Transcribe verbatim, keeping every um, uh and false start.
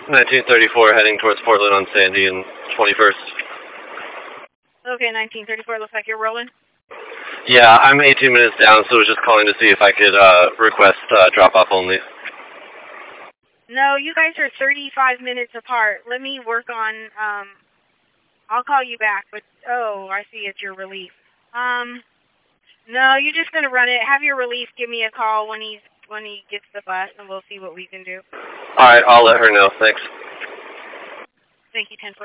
nineteen thirty-four heading towards Portland on Sandy and twenty-first. Okay, nineteen thirty-four, looks like you're rolling. Yeah, I'm eighteen minutes down, so I was just calling to see if I could uh, request uh, drop-off only. No, you guys are thirty-five minutes apart. Let me work on, um, I'll call you back, but, oh, I see it's your relief. Um, no, you're just going to run it. Have your relief give me a call when he's, when he gets the bus, and we'll see what we can do. All right, I'll let her know. Thanks. Thank you, ten four.